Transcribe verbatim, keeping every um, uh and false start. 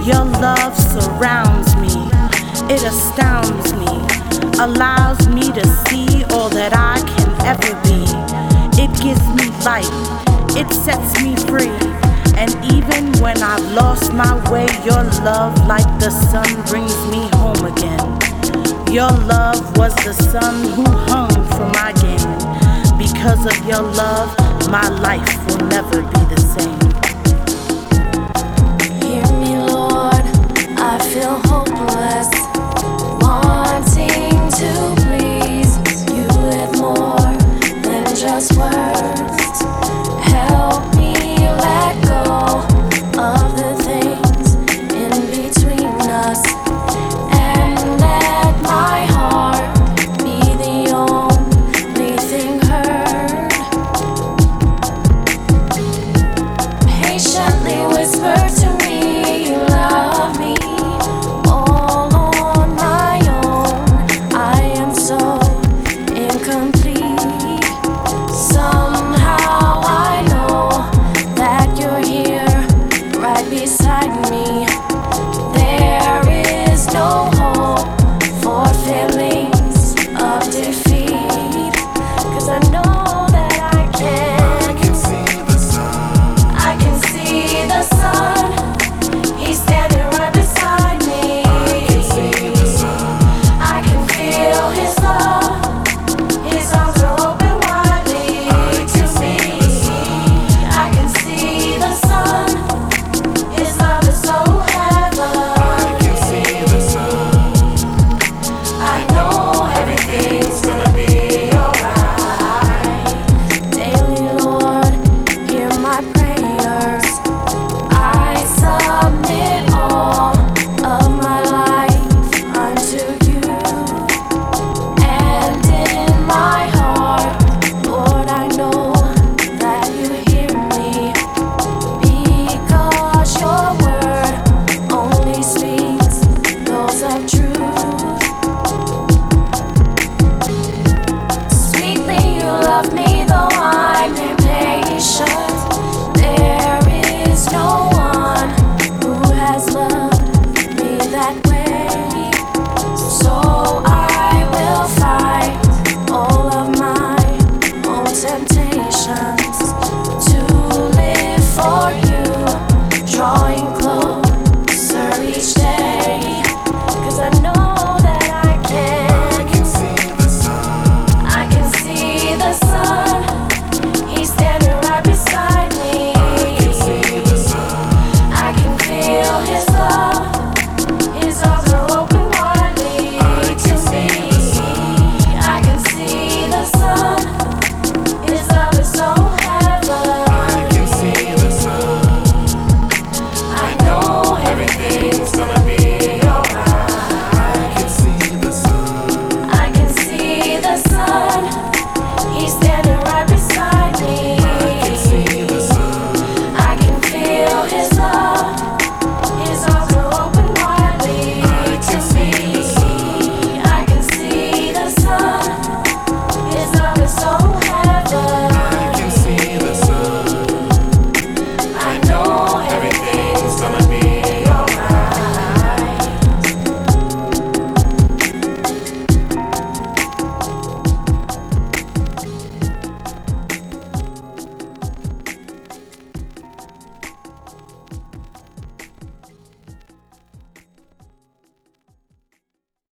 Your love surrounds me, it astounds me, allows me to see all that I can ever be. It gives me light, it sets me free. And even when I've lost my way, your love like the sun brings me home again. Your love was the sun who hung for my gain. Because of your love, my life will never be the same. Hear me, Lord, I feel hopeless, wanting to please you with more than just words. Help me let go of the things in between us, and let my heart be the only thing heard. Patiently whisper to me you love me. All on my own, I am so incomplete. Somehow I know that you're here right beside me.